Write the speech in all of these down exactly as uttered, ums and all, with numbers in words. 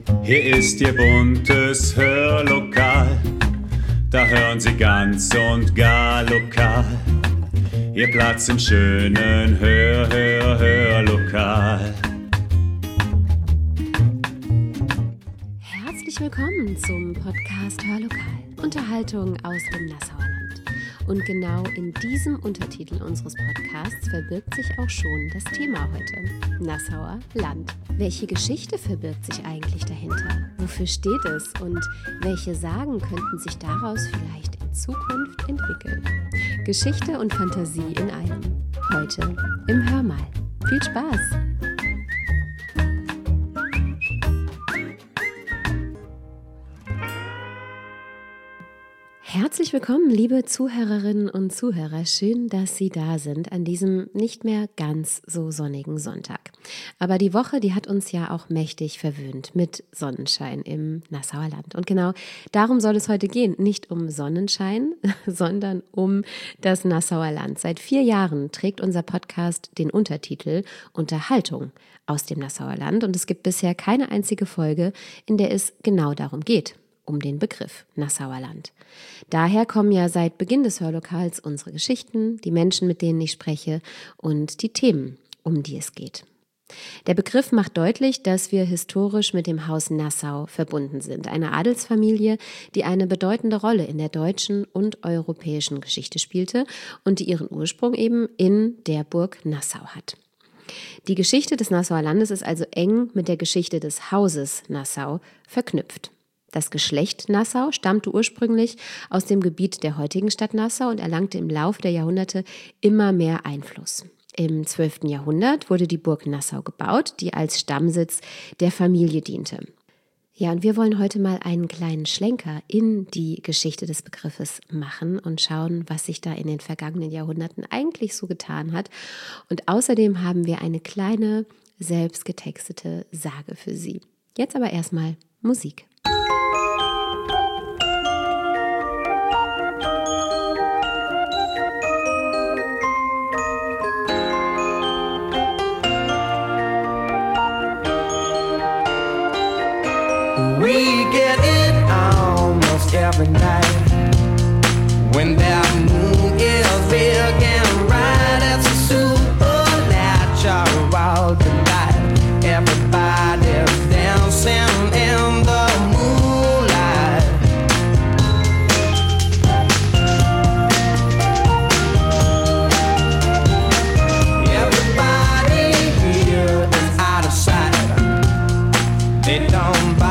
Hier ist Ihr buntes Hörlokal, da hören Sie ganz und gar lokal. Ihr Platz im schönen Hör, Hör, Hörlokal. Herzlich willkommen zum Podcast Hörlokal, Unterhaltung aus dem Nassauer Land. Und genau in diesem Untertitel unseres Podcasts verbirgt sich auch schon das Thema heute, Nassauer Land. Welche Geschichte verbirgt sich eigentlich dahinter? Wofür steht es und welche Sagen könnten sich daraus vielleicht in Zukunft entwickeln? Geschichte und Fantasie in einem. Heute im Hörmal. Viel Spaß! Herzlich willkommen, liebe Zuhörerinnen und Zuhörer. Schön, dass Sie da sind an diesem nicht mehr ganz so sonnigen Sonntag. Aber die Woche, die hat uns ja auch mächtig verwöhnt mit Sonnenschein im Nassauer Land. Und genau darum soll es heute gehen. Nicht um Sonnenschein, sondern um das Nassauer Land. Seit vier Jahren trägt unser Podcast den Untertitel Unterhaltung aus dem Nassauer Land. Und es gibt bisher keine einzige Folge, in der es genau darum geht. Um den Begriff Nassauer Land. Daher kommen ja seit Beginn des Hörlokals unsere Geschichten, die Menschen, mit denen ich spreche und die Themen, um die es geht. Der Begriff macht deutlich, dass wir historisch mit dem Haus Nassau verbunden sind, eine Adelsfamilie, die eine bedeutende Rolle in der deutschen und europäischen Geschichte spielte und die ihren Ursprung eben in der Burg Nassau hat. Die Geschichte des Nassauer Landes ist also eng mit der Geschichte des Hauses Nassau verknüpft. Das Geschlecht Nassau stammte ursprünglich aus dem Gebiet der heutigen Stadt Nassau und erlangte im Laufe der Jahrhunderte immer mehr Einfluss. Im zwölften Jahrhundert wurde die Burg Nassau gebaut, die als Stammsitz der Familie diente. Ja, und wir wollen heute mal einen kleinen Schlenker in die Geschichte des Begriffes machen und schauen, was sich da in den vergangenen Jahrhunderten eigentlich so getan hat. Und außerdem haben wir eine kleine, selbst getextete Sage für Sie. Jetzt aber erstmal Musik. We get it almost every night when that moon is big and bright. It's a supernatural delight. Everybody's dancing in the moonlight. Everybody here is out of sight. They don't buy.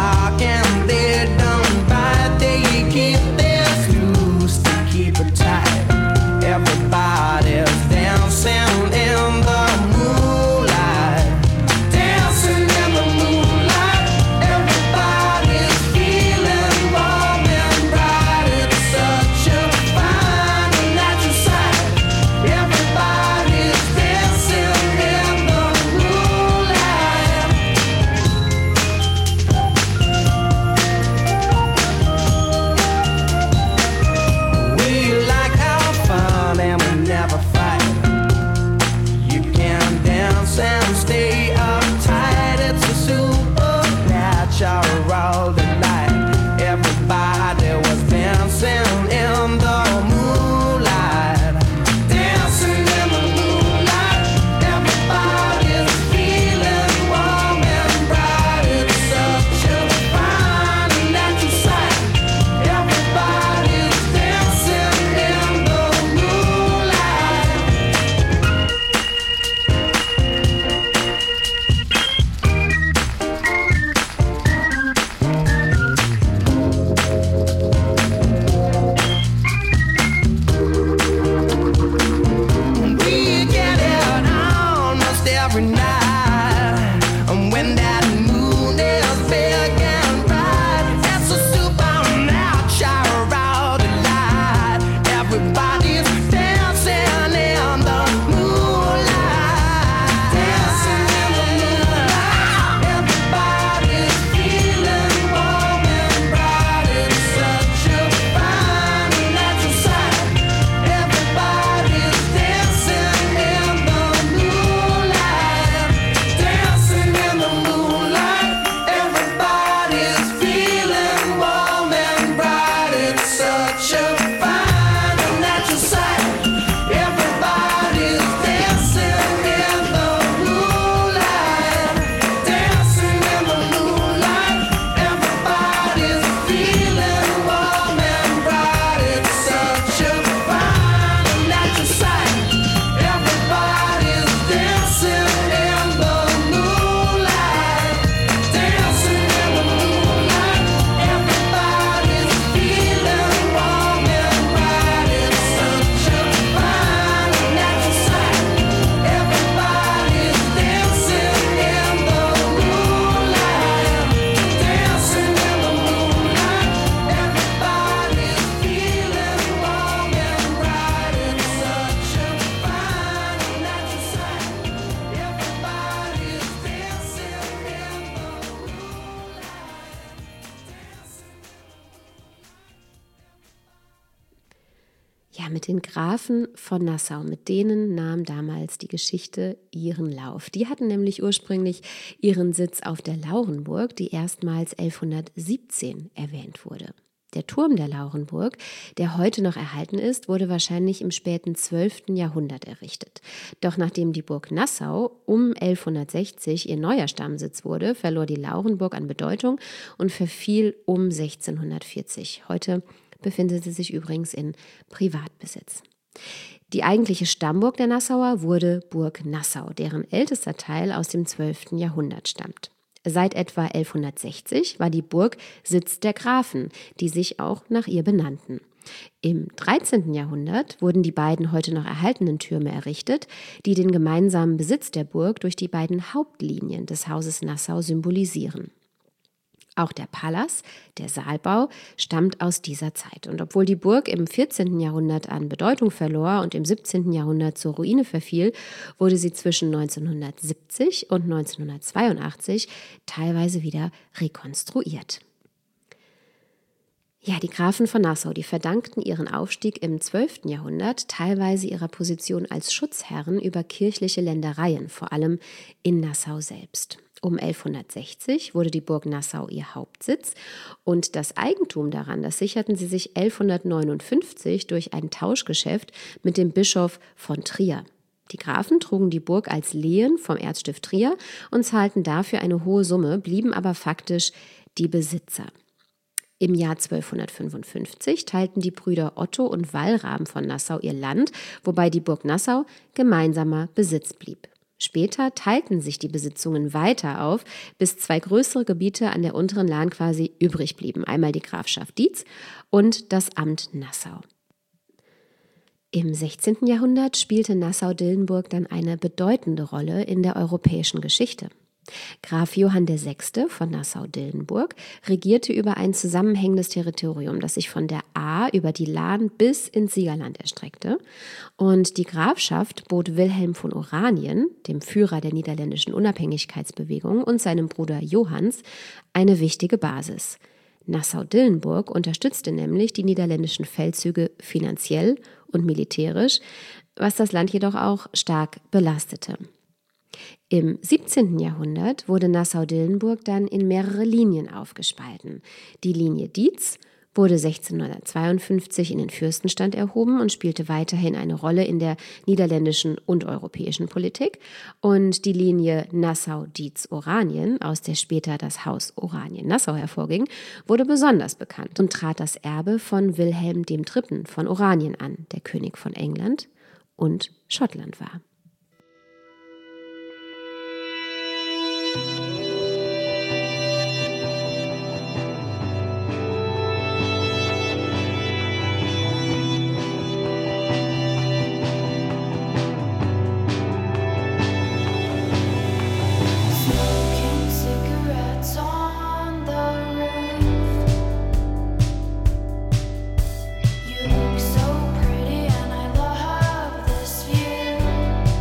Ja, mit den Grafen von Nassau, mit denen nahm damals die Geschichte ihren Lauf. Die hatten nämlich ursprünglich ihren Sitz auf der Laurenburg, die erstmals elfhundertsiebzehn erwähnt wurde. Der Turm der Laurenburg, der heute noch erhalten ist, wurde wahrscheinlich im späten zwölften Jahrhundert errichtet. Doch nachdem die Burg Nassau um elfhundertsechzig ihr neuer Stammsitz wurde, verlor die Laurenburg an Bedeutung und verfiel um sechzehnhundertvierzig. Heute befindet sie sich übrigens in Privatbesitz. Die eigentliche Stammburg der Nassauer wurde Burg Nassau, deren ältester Teil aus dem zwölften Jahrhundert stammt. Seit etwa elfhundertsechzig war die Burg Sitz der Grafen, die sich auch nach ihr benannten. Im dreizehnten Jahrhundert wurden die beiden heute noch erhaltenen Türme errichtet, die den gemeinsamen Besitz der Burg durch die beiden Hauptlinien des Hauses Nassau symbolisieren. Auch der Palas, der Saalbau, stammt aus dieser Zeit. Und obwohl die Burg im vierzehnten Jahrhundert an Bedeutung verlor und im siebzehnten Jahrhundert zur Ruine verfiel, wurde sie zwischen neunzehnhundertsiebzig und neunzehnhundertzweiundachtzig teilweise wieder rekonstruiert. Ja, die Grafen von Nassau, die verdankten ihren Aufstieg im zwölften Jahrhundert teilweise ihrer Position als Schutzherren über kirchliche Ländereien, vor allem in Nassau selbst. Um elfhundertsechzig wurde die Burg Nassau ihr Hauptsitz und das Eigentum daran, das sicherten sie sich elfhundertneunundfünfzig durch ein Tauschgeschäft mit dem Bischof von Trier. Die Grafen trugen die Burg als Lehen vom Erzstift Trier und zahlten dafür eine hohe Summe, blieben aber faktisch die Besitzer. Im Jahr zwölfhundertfünfundfünfzig teilten die Brüder Otto und Wallraben von Nassau ihr Land, wobei die Burg Nassau gemeinsamer Besitz blieb. Später teilten sich die Besitzungen weiter auf, bis zwei größere Gebiete an der unteren Lahn quasi übrig blieben. Einmal die Grafschaft Dietz und das Amt Nassau. Im sechzehnten Jahrhundert spielte Nassau-Dillenburg dann eine bedeutende Rolle in der europäischen Geschichte. Graf Johann der Sechste von Nassau-Dillenburg regierte über ein zusammenhängendes Territorium, das sich von der Ahr über die Lahn bis ins Siegerland erstreckte. Und die Grafschaft bot Wilhelm von Oranien, dem Führer der niederländischen Unabhängigkeitsbewegung, und seinem Bruder Johanns eine wichtige Basis. Nassau-Dillenburg unterstützte nämlich die niederländischen Feldzüge finanziell und militärisch, was das Land jedoch auch stark belastete. Im siebzehnten Jahrhundert wurde Nassau-Dillenburg dann in mehrere Linien aufgespalten. Die Linie Dietz wurde sechzehnhundertzweiundfünfzig in den Fürstenstand erhoben und spielte weiterhin eine Rolle in der niederländischen und europäischen Politik. Und die Linie Nassau-Dietz-Oranien, aus der später das Haus Oranien-Nassau hervorging, wurde besonders bekannt und trat das Erbe von Wilhelm der Dritte von Oranien an, der König von England und Schottland war. You look so pretty and I love this view.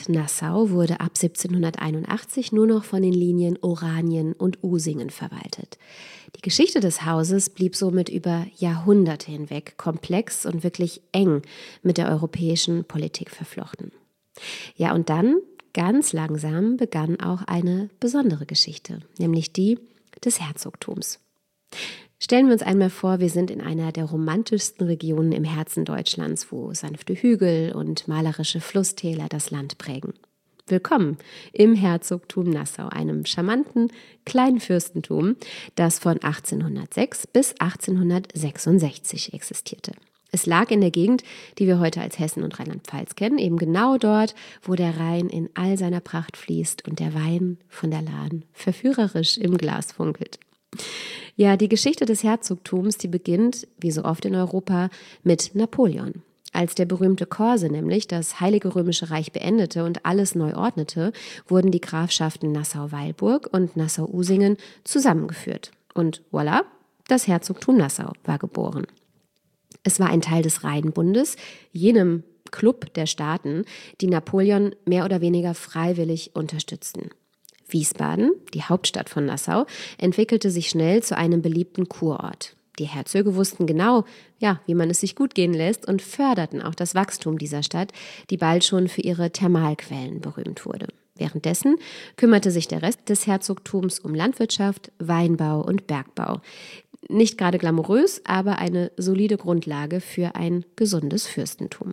Stadt Nassau wurde ab siebzehnhunderteinundachtzig nur noch von den Linien Oranien und Usingen verwaltet. Die Geschichte des Hauses blieb somit über Jahrhunderte hinweg komplex und wirklich eng mit der europäischen Politik verflochten. Ja, und dann, ganz langsam, begann auch eine besondere Geschichte, nämlich die des Herzogtums. Stellen wir uns einmal vor, wir sind in einer der romantischsten Regionen im Herzen Deutschlands, wo sanfte Hügel und malerische Flusstäler das Land prägen. Willkommen im Herzogtum Nassau, einem charmanten kleinen Fürstentum, das von achtzehnhundertsechs bis achtzehnhundertsechsundsechzig existierte. Es lag in der Gegend, die wir heute als Hessen und Rheinland-Pfalz kennen, eben genau dort, wo der Rhein in all seiner Pracht fließt und der Wein von der Lahn verführerisch im Glas funkelt. Ja, die Geschichte des Herzogtums, die beginnt, wie so oft in Europa, mit Napoleon. Als der berühmte Korse nämlich das Heilige Römische Reich beendete und alles neu ordnete, wurden die Grafschaften Nassau-Weilburg und Nassau-Usingen zusammengeführt. Und voilà, das Herzogtum Nassau war geboren. Es war ein Teil des Rheinbundes, jenem Club der Staaten, die Napoleon mehr oder weniger freiwillig unterstützten. Wiesbaden, die Hauptstadt von Nassau, entwickelte sich schnell zu einem beliebten Kurort. Die Herzöge wussten genau, ja, wie man es sich gut gehen lässt und förderten auch das Wachstum dieser Stadt, die bald schon für ihre Thermalquellen berühmt wurde. Währenddessen kümmerte sich der Rest des Herzogtums um Landwirtschaft, Weinbau und Bergbau. Nicht gerade glamourös, aber eine solide Grundlage für ein gesundes Fürstentum.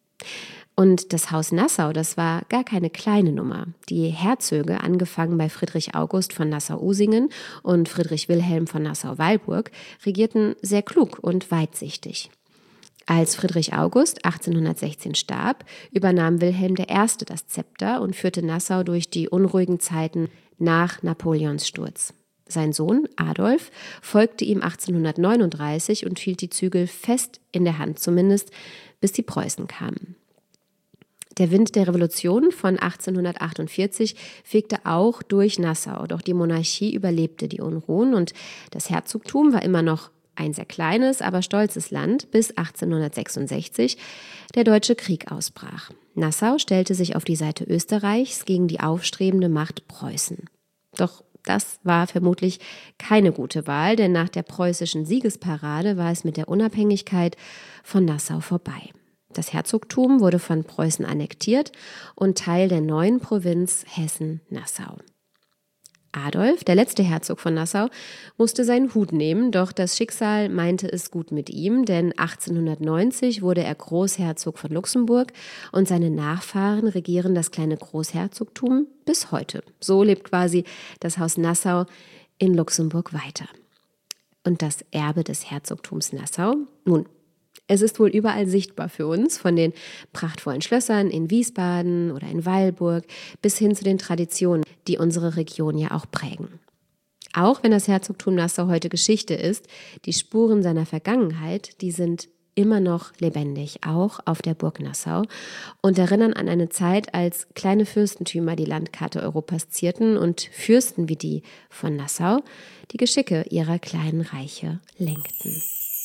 Und das Haus Nassau, das war gar keine kleine Nummer. Die Herzöge, angefangen bei Friedrich August von Nassau-Usingen und Friedrich Wilhelm von Nassau-Weilburg, regierten sehr klug und weitsichtig. Als Friedrich August achtzehnhundertsechzehn starb, übernahm Wilhelm der Erste das Zepter und führte Nassau durch die unruhigen Zeiten nach Napoleons Sturz. Sein Sohn Adolf folgte ihm achtzehnhundertneununddreißig und hielt die Zügel fest in der Hand, zumindest bis die Preußen kamen. Der Wind der Revolution von achtzehnhundertachtundvierzig fegte auch durch Nassau, doch die Monarchie überlebte die Unruhen und das Herzogtum war immer noch ein sehr kleines, aber stolzes Land, bis achtzehnhundertsechsundsechzig der Deutsche Krieg ausbrach. Nassau stellte sich auf die Seite Österreichs gegen die aufstrebende Macht Preußen. Doch das war vermutlich keine gute Wahl, denn nach der preußischen Siegesparade war es mit der Unabhängigkeit von Nassau vorbei. Das Herzogtum wurde von Preußen annektiert und Teil der neuen Provinz Hessen-Nassau. Adolf, der letzte Herzog von Nassau, musste seinen Hut nehmen, doch das Schicksal meinte es gut mit ihm, denn achtzehnhundertneunzig wurde er Großherzog von Luxemburg und seine Nachfahren regieren das kleine Großherzogtum bis heute. So lebt quasi das Haus Nassau in Luxemburg weiter. Und das Erbe des Herzogtums Nassau? Nun, es ist wohl überall sichtbar für uns, von den prachtvollen Schlössern in Wiesbaden oder in Weilburg bis hin zu den Traditionen, die unsere Region ja auch prägen. Auch wenn das Herzogtum Nassau heute Geschichte ist, die Spuren seiner Vergangenheit, die sind immer noch lebendig, auch auf der Burg Nassau und erinnern an eine Zeit, als kleine Fürstentümer die Landkarte Europas zierten und Fürsten wie die von Nassau die Geschicke ihrer kleinen Reiche lenkten.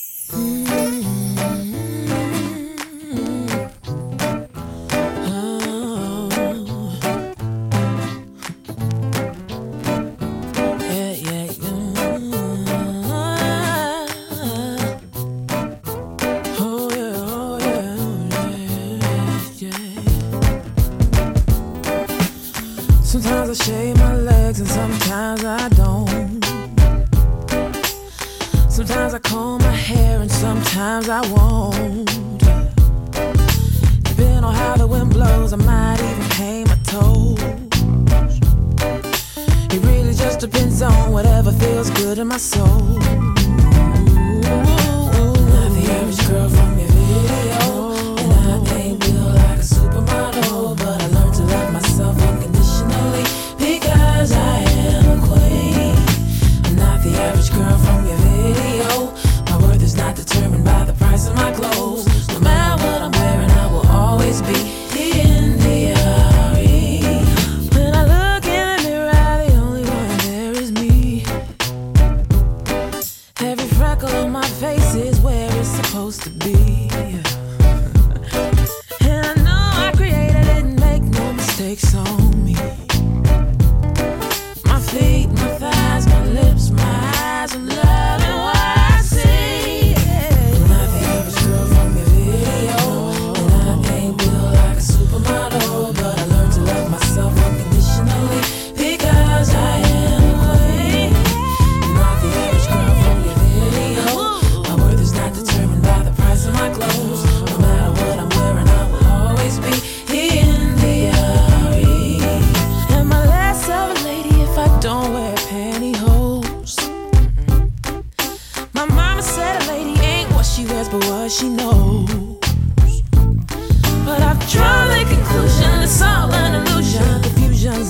Sometimes I shave my legs and sometimes I don't. Sometimes I comb my hair and sometimes I won't. Depending on how the wind blows, I might even paint my toes. It really just depends on whatever feels good in my soul. Not the average girl from your video, and I ain't built like a supermodel, but I learned to love myself unconditionally because I am a queen. I'm not the average girl from your video. My worth is not determined by the price of my clothes. No matter what I'm wearing, I will always be in the R E. When I look in the mirror, the only one there is me.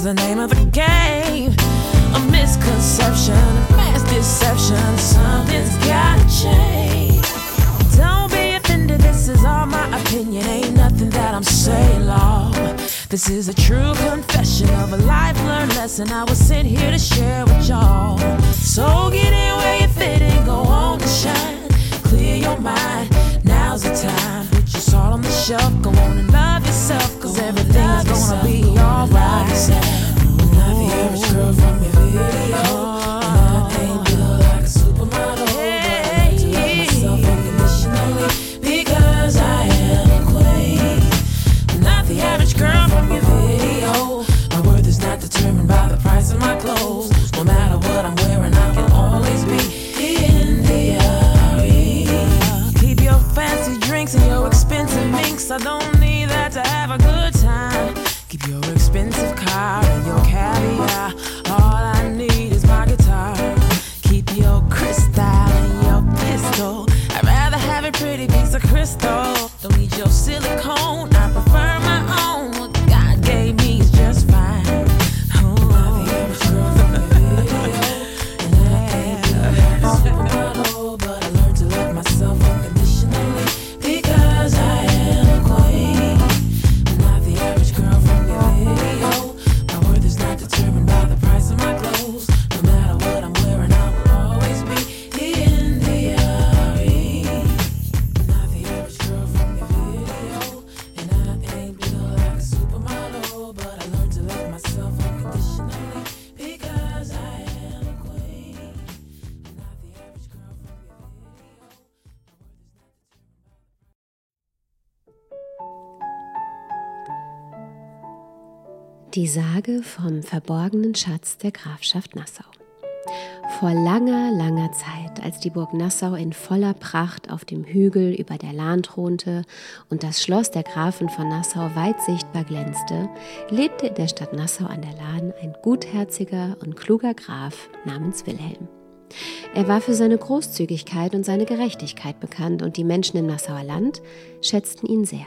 the name of the game. A misconception, a mass deception. Something's gotta change. Don't be offended, this is all my opinion. Ain't nothing that I'm saying, Lord. This is a true confession of a life learned lesson I was sent here to share with y'all. So get in where you fit and go on and shine. Clear your mind, now's the time. Put your salt on the shelf, go on and love yourself, cause everything's gonna be alright. I'm not the average girl from your video, and I ain't built like a supermodel, but I learned to love myself unconditionally, because I am a queen. I'm not the average girl from your video. My worth is not determined by the price of my clothes. No matter what I'm wearing, I can always be in the R E. Keep your fancy drinks and your expensive minks. I don't need that to have a good time. Keep your expensive car and your caviar. All I need is my guitar. Keep your crystal and your pistol. I'd rather have a pretty piece of crystal. Don't need your silicone, I prefer my own. What God gave me is just fine. Oh, I'm the average girl from the video, and I ain't built like a supermodel, but I learned to love myself unconditionally, because I am a queen. I'm not the average girl from your video. My worth is not determined by the price of my clothes. No matter what I'm wearing, I will always be in the R E. I'm not the average girl from your video, and I ain't built like a supermodel, but I learned to love myself unconditionally, because I am a queen. I'm not the average girl from your video. Die Sage vom verborgenen Schatz der Grafschaft Nassau. Vor langer, langer Zeit, als die Burg Nassau in voller Pracht auf dem Hügel über der Lahn thronte und das Schloss der Grafen von Nassau weit sichtbar glänzte, lebte in der Stadt Nassau an der Lahn ein gutherziger und kluger Graf namens Wilhelm. Er war für seine Großzügigkeit und seine Gerechtigkeit bekannt und die Menschen im Nassauer Land schätzten ihn sehr.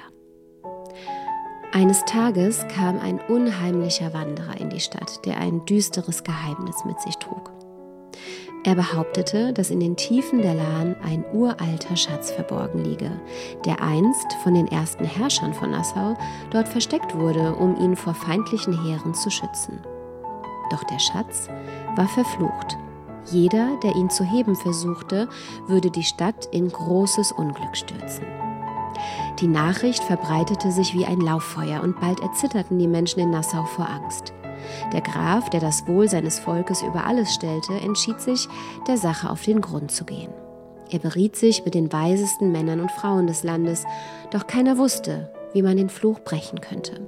Eines Tages kam ein unheimlicher Wanderer in die Stadt, der ein düsteres Geheimnis mit sich trug. Er behauptete, dass in den Tiefen der Lahn ein uralter Schatz verborgen liege, der einst von den ersten Herrschern von Nassau dort versteckt wurde, um ihn vor feindlichen Heeren zu schützen. Doch der Schatz war verflucht. Jeder, der ihn zu heben versuchte, würde die Stadt in großes Unglück stürzen. Die Nachricht verbreitete sich wie ein Lauffeuer und bald erzitterten die Menschen in Nassau vor Angst. Der Graf, der das Wohl seines Volkes über alles stellte, entschied sich, der Sache auf den Grund zu gehen. Er beriet sich mit den weisesten Männern und Frauen des Landes, doch keiner wusste, wie man den Fluch brechen könnte.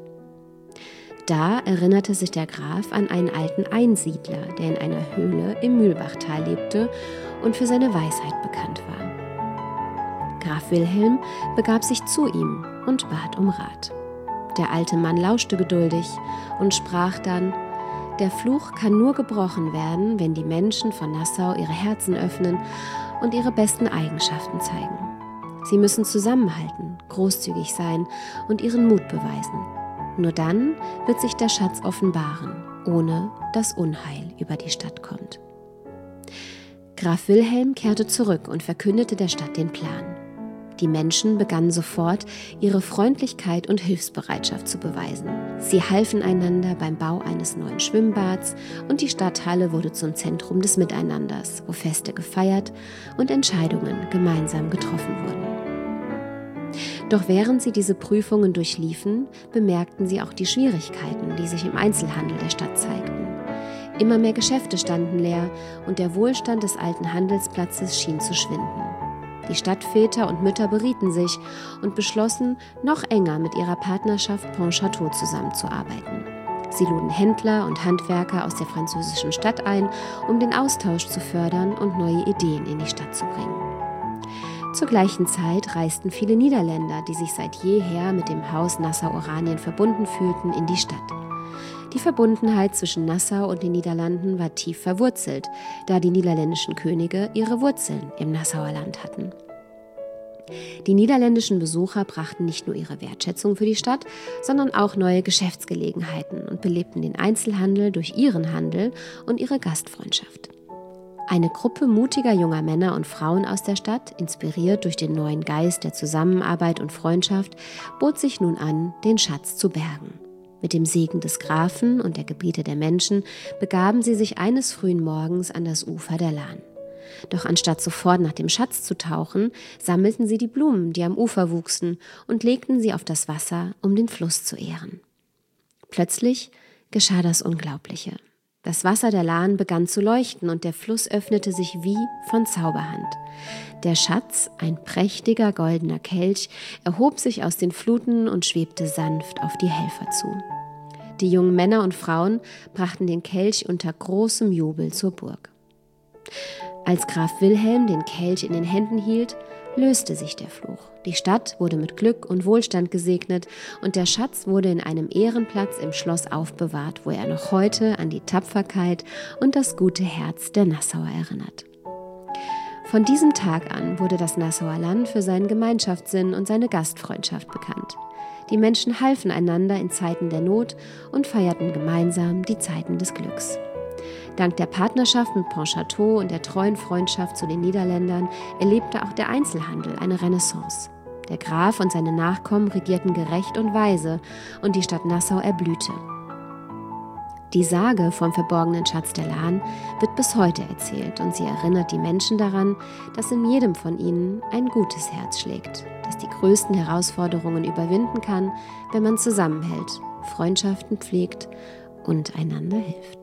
Da erinnerte sich der Graf an einen alten Einsiedler, der in einer Höhle im Mühlbachtal lebte und für seine Weisheit bekannt war. Graf Wilhelm begab sich zu ihm und bat um Rat. Der alte Mann lauschte geduldig und sprach dann: Der Fluch kann nur gebrochen werden, wenn die Menschen von Nassau ihre Herzen öffnen und ihre besten Eigenschaften zeigen. Sie müssen zusammenhalten, großzügig sein und ihren Mut beweisen. Nur dann wird sich der Schatz offenbaren, ohne dass Unheil über die Stadt kommt. Graf Wilhelm kehrte zurück und verkündete der Stadt den Plan. Die Menschen begannen sofort, ihre Freundlichkeit und Hilfsbereitschaft zu beweisen. Sie halfen einander beim Bau eines neuen Schwimmbads und die Stadthalle wurde zum Zentrum des Miteinanders, wo Feste gefeiert und Entscheidungen gemeinsam getroffen wurden. Doch während sie diese Prüfungen durchliefen, bemerkten sie auch die Schwierigkeiten, die sich im Einzelhandel der Stadt zeigten. Immer mehr Geschäfte standen leer und der Wohlstand des alten Handelsplatzes schien zu schwinden. Die Stadtväter und Mütter berieten sich und beschlossen, noch enger mit ihrer Partnerschaft Pontchâteau zusammenzuarbeiten. Sie luden Händler und Handwerker aus der französischen Stadt ein, um den Austausch zu fördern und neue Ideen in die Stadt zu bringen. Zur gleichen Zeit reisten viele Niederländer, die sich seit jeher mit dem Haus Nassau-Oranien verbunden fühlten, in die Stadt. Die Verbundenheit zwischen Nassau und den Niederlanden war tief verwurzelt, da die niederländischen Könige ihre Wurzeln im Nassauer Land hatten. Die niederländischen Besucher brachten nicht nur ihre Wertschätzung für die Stadt, sondern auch neue Geschäftsgelegenheiten und belebten den Einzelhandel durch ihren Handel und ihre Gastfreundschaft. Eine Gruppe mutiger junger Männer und Frauen aus der Stadt, inspiriert durch den neuen Geist der Zusammenarbeit und Freundschaft, bot sich nun an, den Schatz zu bergen. Mit dem Segen des Grafen und der Gebiete der Menschen begaben sie sich eines frühen Morgens an das Ufer der Lahn. Doch anstatt sofort nach dem Schatz zu tauchen, sammelten sie die Blumen, die am Ufer wuchsen, und legten sie auf das Wasser, um den Fluss zu ehren. Plötzlich geschah das Unglaubliche. Das Wasser der Lahn begann zu leuchten und der Fluss öffnete sich wie von Zauberhand. Der Schatz, ein prächtiger goldener Kelch, erhob sich aus den Fluten und schwebte sanft auf die Helfer zu. Die jungen Männer und Frauen brachten den Kelch unter großem Jubel zur Burg. Als Graf Wilhelm den Kelch in den Händen hielt, löste sich der Fluch. Die Stadt wurde mit Glück und Wohlstand gesegnet und der Schatz wurde in einem Ehrenplatz im Schloss aufbewahrt, wo er noch heute an die Tapferkeit und das gute Herz der Nassauer erinnert. Von diesem Tag an wurde das Nassauer Land für seinen Gemeinschaftssinn und seine Gastfreundschaft bekannt. Die Menschen halfen einander in Zeiten der Not und feierten gemeinsam die Zeiten des Glücks. Dank der Partnerschaft mit Pontchâteau und der treuen Freundschaft zu den Niederländern erlebte auch der Einzelhandel eine Renaissance. Der Graf und seine Nachkommen regierten gerecht und weise und die Stadt Nassau erblühte. Die Sage vom verborgenen Schatz der Lahn wird bis heute erzählt und sie erinnert die Menschen daran, dass in jedem von ihnen ein gutes Herz schlägt, das die größten Herausforderungen überwinden kann, wenn man zusammenhält, Freundschaften pflegt und einander hilft.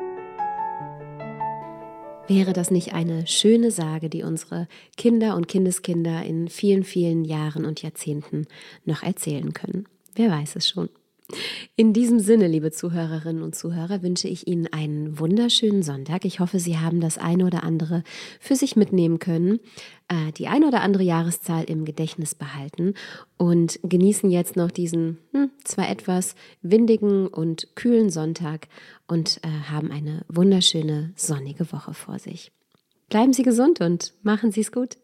Wäre das nicht eine schöne Sage, die unsere Kinder und Kindeskinder in vielen, vielen Jahren und Jahrzehnten noch erzählen können? Wer weiß es schon. In diesem Sinne, liebe Zuhörerinnen und Zuhörer, wünsche ich Ihnen einen wunderschönen Sonntag. Ich hoffe, Sie haben das eine oder andere für sich mitnehmen können, äh, die eine oder andere Jahreszahl im Gedächtnis behalten und genießen jetzt noch diesen hm, zwar etwas windigen und kühlen Sonntag und äh, haben eine wunderschöne sonnige Woche vor sich. Bleiben Sie gesund und machen Sie es gut.